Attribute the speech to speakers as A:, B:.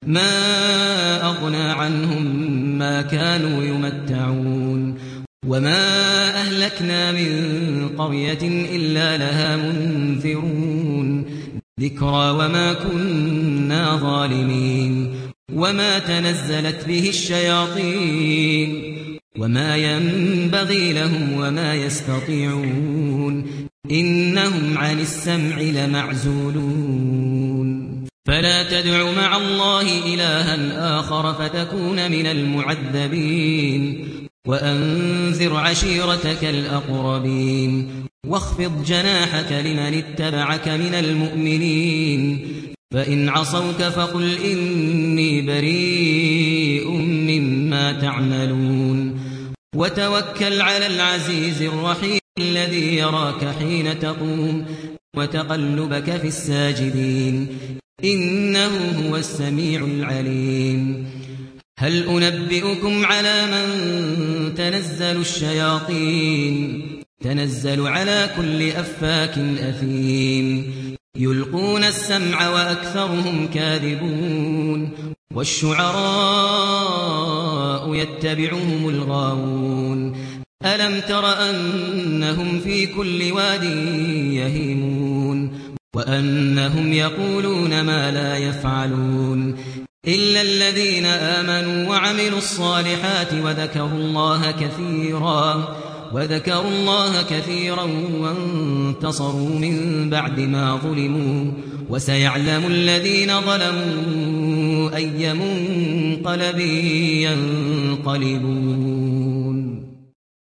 A: ما أغنى عنهم ما كانوا يمتعون وما أهلكنا من قرية إلا لها منذرون ذكرى وما كنا ظالمين وما تنزلت به الشياطين وما ينبغي لهم وما يستطيعون إنهم عن السمع لمعزولون فلا تدع مع الله إلها آخر فتكون من المعذبين وأنذر عشيرتك الأقربين واخفض جناحك لمن اتبعك من المؤمنين فإن عصوك فقل إني بريء مما تعملون وتوكل على العزيز الرحيم الذي يراك حين تقوم وتقلبك في الساجدين إنه هو السميع العليم هل أنبئكم على من تنزل الشياطين تنزل على كل أفاك أثيم يلقون السمع وأكثرهم كاذبون والشعراء يتبعهم الغاوون ألم تر أنهم في كل واد يهيمون وأنهم يقولون ما لا يفعلون إلا الذين آمنوا وعملوا الصالحات وذكروا الله كثيرا وانتصروا من بعد ما ظلموا وسيعلم الذين ظلموا أي منقلب ينقلبون